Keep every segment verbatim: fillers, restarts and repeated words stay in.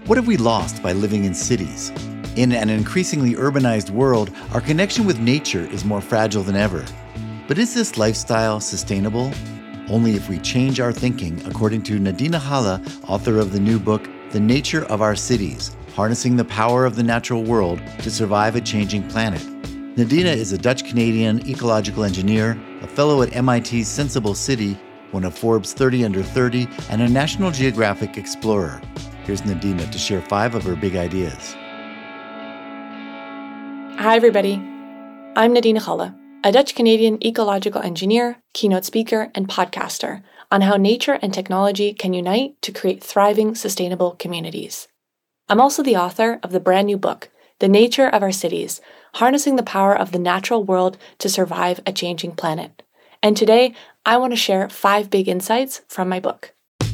What have we lost by living in cities? In an increasingly urbanized world, our connection with nature is more fragile than ever. But is this lifestyle sustainable? Only if we change our thinking, according to Nadine Halle, author of the new book, The Nature of Our Cities, Harnessing the Power of the Natural World to Survive a Changing Planet. Nadine is a Dutch-Canadian ecological engineer, a fellow at M I T's Sensible City, one of Forbes thirty under thirty, and a National Geographic explorer. Here's Nadine to share five of her big ideas. Hi, everybody. I'm Nadine Halle, a Dutch-Canadian ecological engineer, keynote speaker, and podcaster on how nature and technology can unite to create thriving, sustainable communities. I'm also the author of the brand new book, The Nature of Our Cities, Harnessing the Power of the Natural World to Survive a Changing Planet. And today, I want to share five big insights from my book.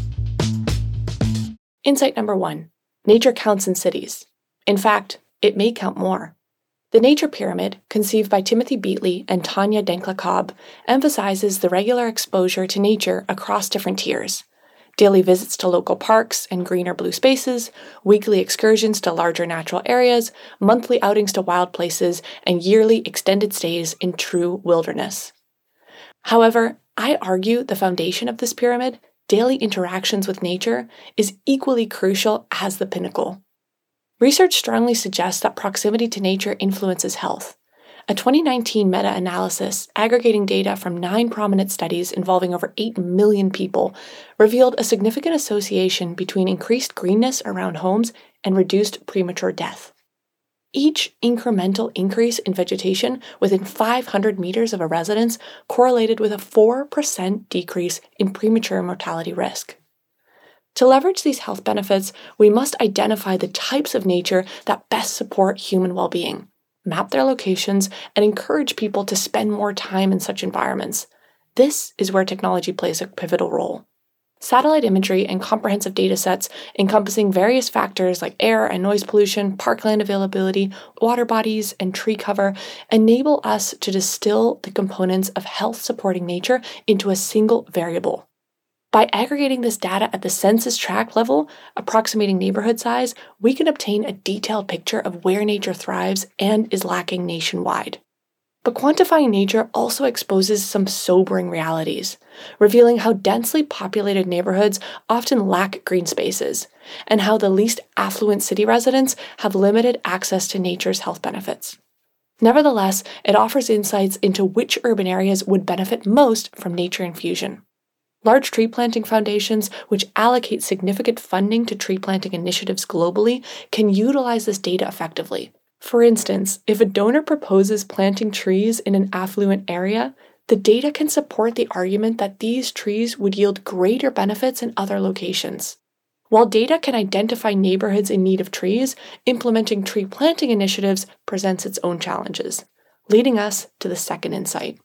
Insight number one, nature counts in cities. In fact, it may count more. The Nature Pyramid, conceived by Timothy Beatley and Tanya Denkla-Cobb, emphasizes the regular exposure to nature across different tiers. Daily visits to local parks and greener blue spaces, weekly excursions to larger natural areas, monthly outings to wild places, and yearly extended stays in true wilderness. However, I argue the foundation of this pyramid, daily interactions with nature, is equally crucial as the pinnacle. Research strongly suggests that proximity to nature influences health. A twenty nineteen meta-analysis aggregating data from nine prominent studies involving over eight million people revealed a significant association between increased greenness around homes and reduced premature death. Each incremental increase in vegetation within five hundred meters of a residence correlated with a four percent decrease in premature mortality risk. To leverage these health benefits, we must identify the types of nature that best support human well-being, map their locations, and encourage people to spend more time in such environments. This is where technology plays a pivotal role. Satellite imagery and comprehensive data sets encompassing various factors like air and noise pollution, parkland availability, water bodies, and tree cover enable us to distill the components of health-supporting nature into a single variable. By aggregating this data at the census tract level, approximating neighborhood size, we can obtain a detailed picture of where nature thrives and is lacking nationwide. But quantifying nature also exposes some sobering realities, revealing how densely populated neighborhoods often lack green spaces, and how the least affluent city residents have limited access to nature's health benefits. Nevertheless, it offers insights into which urban areas would benefit most from nature infusion. Large tree planting foundations, which allocate significant funding to tree planting initiatives globally, can utilize this data effectively. For instance, if a donor proposes planting trees in an affluent area, the data can support the argument that these trees would yield greater benefits in other locations. While data can identify neighborhoods in need of trees, implementing tree planting initiatives presents its own challenges, leading us to the second insight.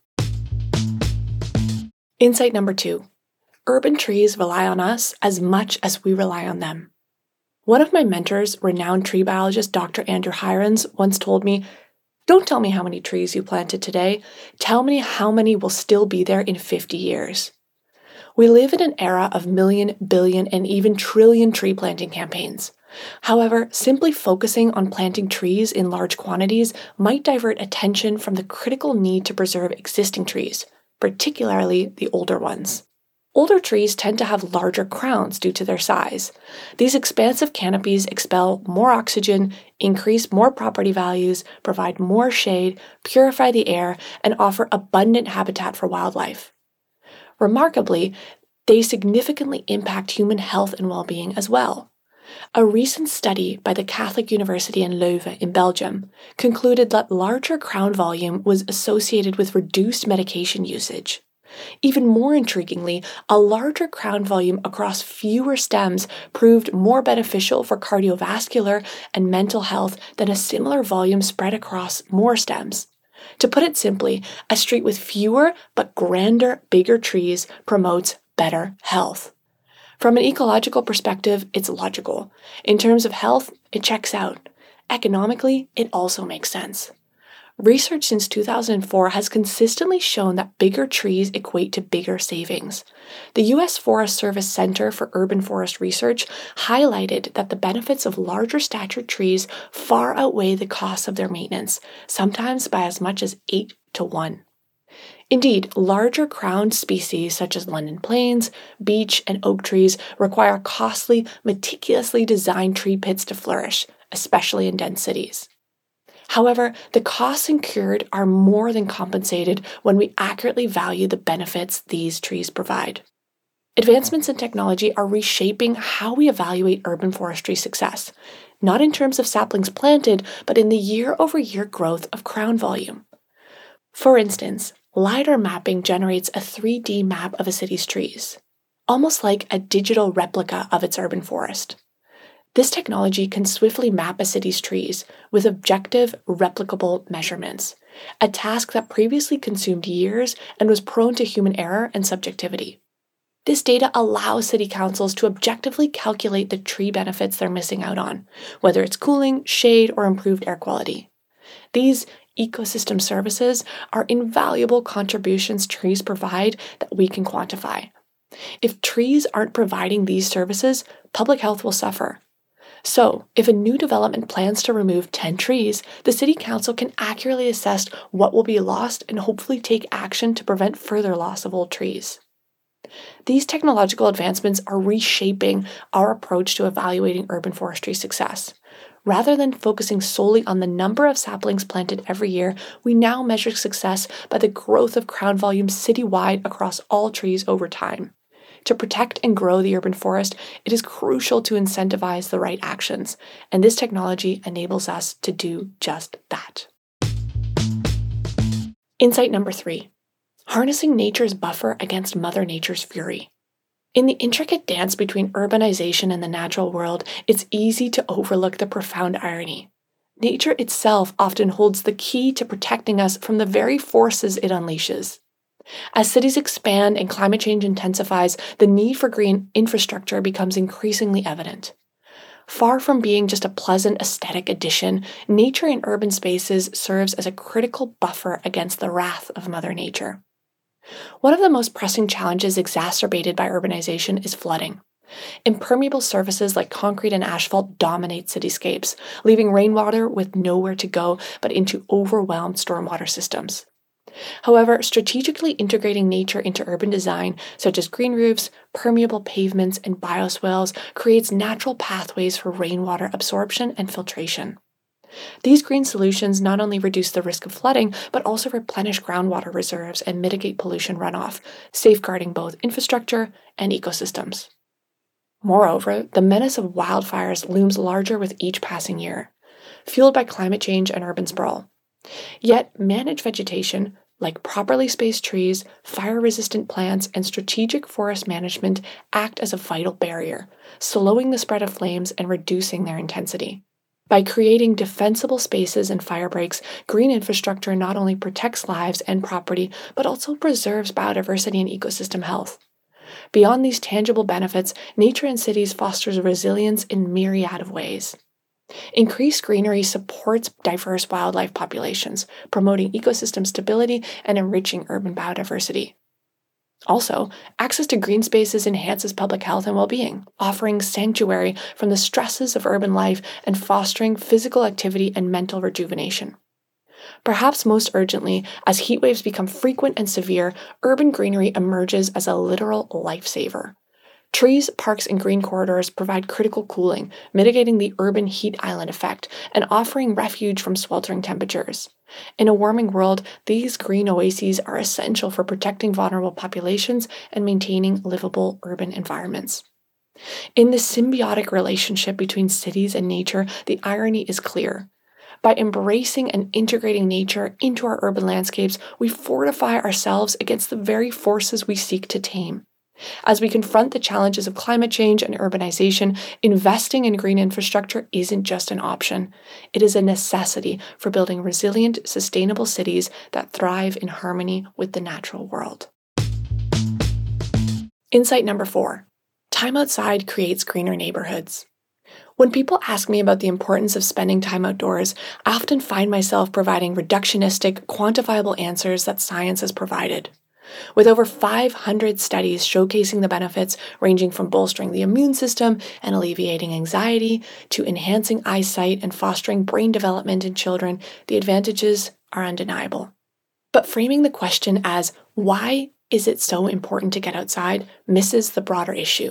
Insight number two. Urban trees rely on us as much as we rely on them. One of my mentors, renowned tree biologist Doctor Andrew Hirons, once told me, "Don't tell me how many trees you planted today, tell me how many will still be there in fifty years. We live in an era of million, billion, and even trillion tree planting campaigns. However, simply focusing on planting trees in large quantities might divert attention from the critical need to preserve existing trees, particularly the older ones. Older trees tend to have larger crowns due to their size. These expansive canopies expel more oxygen, increase more property values, provide more shade, purify the air, and offer abundant habitat for wildlife. Remarkably, they significantly impact human health and well-being as well. A recent study by the Catholic University in Leuven in Belgium concluded that larger crown volume was associated with reduced medication usage. Even more intriguingly, a larger crown volume across fewer stems proved more beneficial for cardiovascular and mental health than a similar volume spread across more stems. To put it simply, a street with fewer but grander, bigger trees promotes better health. From an ecological perspective, it's logical. In terms of health, it checks out. Economically, it also makes sense. Research since two thousand four has consistently shown that bigger trees equate to bigger savings. The U S Forest Service Center for Urban Forest Research highlighted that the benefits of larger statured trees far outweigh the costs of their maintenance, sometimes by as much as eight to one. Indeed, larger crowned species such as London planes, beech, and oak trees require costly, meticulously designed tree pits to flourish, especially in dense cities. However, the costs incurred are more than compensated when we accurately value the benefits these trees provide. Advancements in technology are reshaping how we evaluate urban forestry success, not in terms of saplings planted, but in the year-over-year growth of crown volume. For instance, LiDAR mapping generates a three D map of a city's trees, almost like a digital replica of its urban forest. This technology can swiftly map a city's trees with objective, replicable measurements, a task that previously consumed years and was prone to human error and subjectivity. This data allows city councils to objectively calculate the tree benefits they're missing out on, whether it's cooling, shade, or improved air quality. These ecosystem services are invaluable contributions trees provide that we can quantify. If trees aren't providing these services, public health will suffer. So, if a new development plans to remove ten trees, the City Council can accurately assess what will be lost and hopefully take action to prevent further loss of old trees. These technological advancements are reshaping our approach to evaluating urban forestry success. Rather than focusing solely on the number of saplings planted every year, we now measure success by the growth of crown volume citywide across all trees over time. To protect and grow the urban forest, it is crucial to incentivize the right actions, and this technology enables us to do just that. Insight number three, harnessing nature's buffer against Mother Nature's fury. In the intricate dance between urbanization and the natural world, it's easy to overlook the profound irony. Nature itself often holds the key to protecting us from the very forces it unleashes. As cities expand and climate change intensifies, the need for green infrastructure becomes increasingly evident. Far from being just a pleasant aesthetic addition, nature in urban spaces serves as a critical buffer against the wrath of Mother Nature. One of the most pressing challenges exacerbated by urbanization is flooding. Impermeable surfaces like concrete and asphalt dominate cityscapes, leaving rainwater with nowhere to go but into overwhelmed stormwater systems. However, strategically integrating nature into urban design, such as green roofs, permeable pavements, and bioswales, creates natural pathways for rainwater absorption and filtration. These green solutions not only reduce the risk of flooding, but also replenish groundwater reserves and mitigate pollution runoff, safeguarding both infrastructure and ecosystems. Moreover, the menace of wildfires looms larger with each passing year, fueled by climate change and urban sprawl. Yet, managed vegetation, like properly spaced trees, fire-resistant plants, and strategic forest management act as a vital barrier, slowing the spread of flames and reducing their intensity. By creating defensible spaces and fire breaks, green infrastructure not only protects lives and property, but also preserves biodiversity and ecosystem health. Beyond these tangible benefits, nature in cities fosters resilience in myriad of ways. Increased greenery supports diverse wildlife populations, promoting ecosystem stability and enriching urban biodiversity. Also, access to green spaces enhances public health and well-being, offering sanctuary from the stresses of urban life and fostering physical activity and mental rejuvenation. Perhaps most urgently, as heat waves become frequent and severe, urban greenery emerges as a literal lifesaver. Trees, parks, and green corridors provide critical cooling, mitigating the urban heat island effect and offering refuge from sweltering temperatures. In a warming world, these green oases are essential for protecting vulnerable populations and maintaining livable urban environments. In this symbiotic relationship between cities and nature, the irony is clear. By embracing and integrating nature into our urban landscapes, we fortify ourselves against the very forces we seek to tame. As we confront the challenges of climate change and urbanization, investing in green infrastructure isn't just an option. It is a necessity for building resilient, sustainable cities that thrive in harmony with the natural world. Insight number four. Time outside creates greener neighborhoods. When people ask me about the importance of spending time outdoors, I often find myself providing reductionistic, quantifiable answers that science has provided. With over five hundred studies showcasing the benefits ranging from bolstering the immune system and alleviating anxiety to enhancing eyesight and fostering brain development in children, the advantages are undeniable. But framing the question as, why is it so important to get outside, misses the broader issue.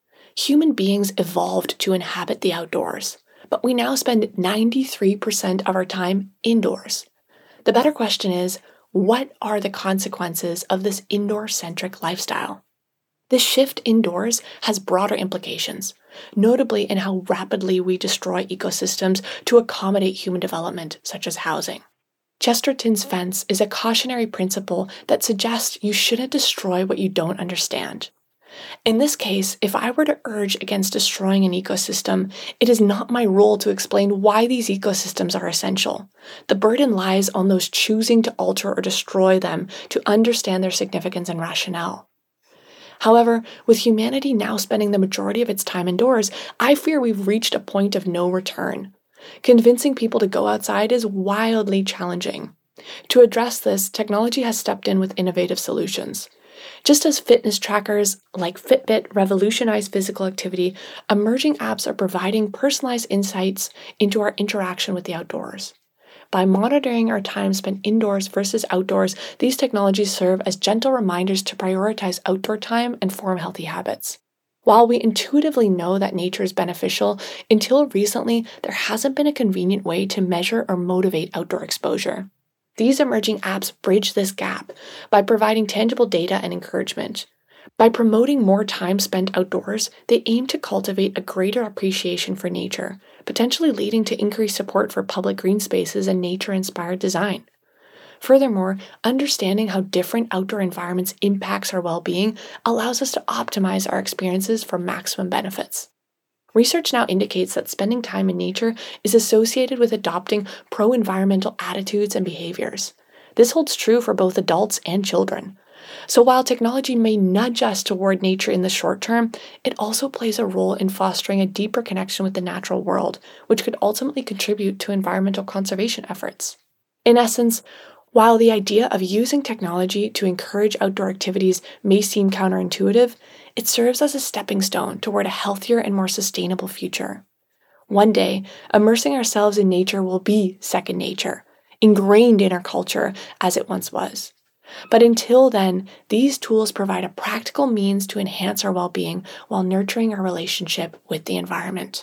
Human beings evolved to inhabit the outdoors, but we now spend ninety-three percent of our time indoors. The better question is, what are the consequences of this indoor-centric lifestyle? This shift indoors has broader implications, notably in how rapidly we destroy ecosystems to accommodate human development, such as housing. Chesterton's fence is a cautionary principle that suggests you shouldn't destroy what you don't understand. In this case, if I were to urge against destroying an ecosystem, it is not my role to explain why these ecosystems are essential. The burden lies on those choosing to alter or destroy them to understand their significance and rationale. However, with humanity now spending the majority of its time indoors, I fear we've reached a point of no return. Convincing people to go outside is wildly challenging. To address this, technology has stepped in with innovative solutions. Just as fitness trackers like Fitbit revolutionize physical activity, emerging apps are providing personalized insights into our interaction with the outdoors. By monitoring our time spent indoors versus outdoors, these technologies serve as gentle reminders to prioritize outdoor time and form healthy habits. While we intuitively know that nature is beneficial, until recently, there hasn't been a convenient way to measure or motivate outdoor exposure. These emerging apps bridge this gap by providing tangible data and encouragement. By promoting more time spent outdoors, they aim to cultivate a greater appreciation for nature, potentially leading to increased support for public green spaces and nature-inspired design. Furthermore, understanding how different outdoor environments impacts our well-being allows us to optimize our experiences for maximum benefits. Research now indicates that spending time in nature is associated with adopting pro-environmental attitudes and behaviors. This holds true for both adults and children. So while technology may nudge us toward nature in the short term, it also plays a role in fostering a deeper connection with the natural world, which could ultimately contribute to environmental conservation efforts. In essence, while the idea of using technology to encourage outdoor activities may seem counterintuitive, it serves as a stepping stone toward a healthier and more sustainable future. One day, immersing ourselves in nature will be second nature, ingrained in our culture as it once was. But until then, these tools provide a practical means to enhance our well-being while nurturing our relationship with the environment.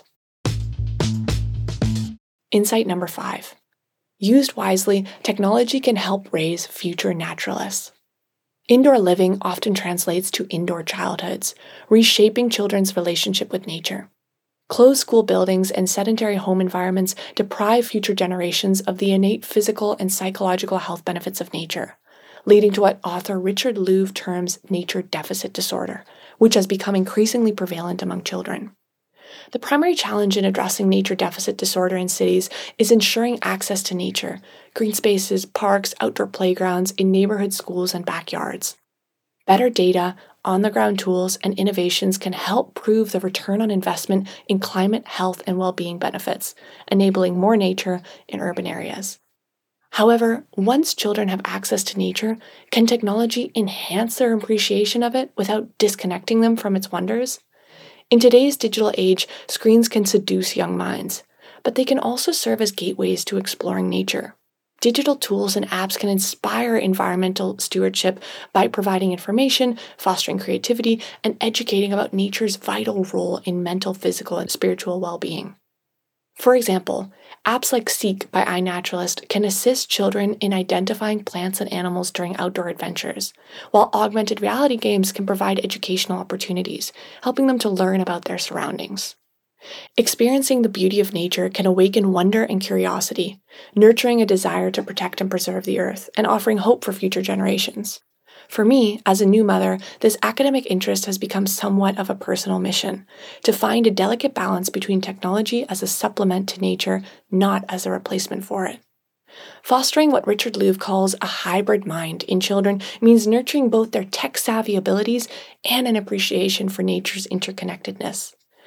Insight number five. Used wisely, technology can help raise future naturalists. Indoor living often translates to indoor childhoods, reshaping children's relationship with nature. Closed school buildings and sedentary home environments deprive future generations of the innate physical and psychological health benefits of nature, leading to what author Richard Louv terms nature deficit disorder, which has become increasingly prevalent among children. The primary challenge in addressing nature deficit disorder in cities is ensuring access to nature, green spaces, parks, outdoor playgrounds in neighborhood schools and backyards. Better data, on-the-ground tools, and innovations can help prove the return on investment in climate, health, and well-being benefits, enabling more nature in urban areas. However, once children have access to nature, can technology enhance their appreciation of it without disconnecting them from its wonders? In today's digital age, screens can seduce young minds, but they can also serve as gateways to exploring nature. Digital tools and apps can inspire environmental stewardship by providing information, fostering creativity, and educating about nature's vital role in mental, physical, and spiritual well-being. For example, apps like Seek by iNaturalist can assist children in identifying plants and animals during outdoor adventures, while augmented reality games can provide educational opportunities, helping them to learn about their surroundings. Experiencing the beauty of nature can awaken wonder and curiosity, nurturing a desire to protect and preserve the earth, and offering hope for future generations. For me, as a new mother, this academic interest has become somewhat of a personal mission, to find a delicate balance between technology as a supplement to nature, not as a replacement for it. Fostering what Richard Louv calls a hybrid mind in children means nurturing both their tech-savvy abilities and an appreciation for nature's interconnectedness.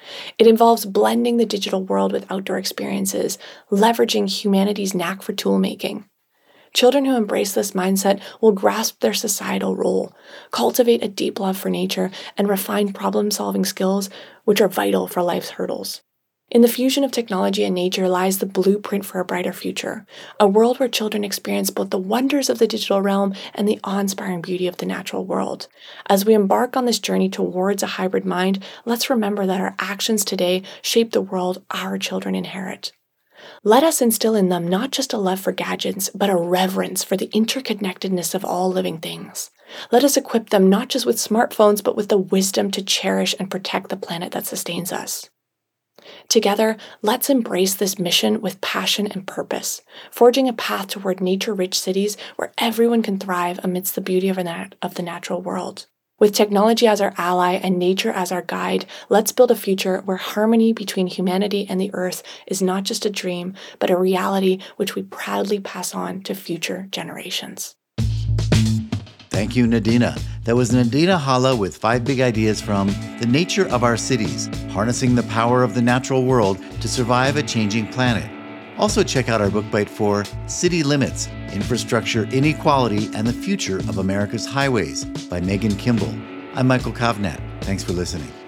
It involves blending the digital world with outdoor experiences, leveraging humanity's knack for tool-making. Children who embrace this mindset will grasp their societal role, cultivate a deep love for nature, and refine problem-solving skills which are vital for life's hurdles. In the fusion of technology and nature lies the blueprint for a brighter future, a world where children experience both the wonders of the digital realm and the awe-inspiring beauty of the natural world. As we embark on this journey towards a hybrid mind, let's remember that our actions today shape the world our children inherit. Let us instill in them not just a love for gadgets, but a reverence for the interconnectedness of all living things. Let us equip them not just with smartphones, but with the wisdom to cherish and protect the planet that sustains us. Together, let's embrace this mission with passion and purpose, forging a path toward nature-rich cities where everyone can thrive amidst the beauty of the natural world. With technology as our ally and nature as our guide, let's build a future where harmony between humanity and the earth is not just a dream, but a reality which we proudly pass on to future generations. Thank you, Nadina. That was Nadina Hala with five big ideas from The Nature of Our Cities, Harnessing the Power of the Natural World to Survive a Changing Planet. Also check out our book bite for City Limits, Infrastructure Inequality and the Future of America's Highways by Megan Kimball. I'm Michael Kovnat. Thanks for listening.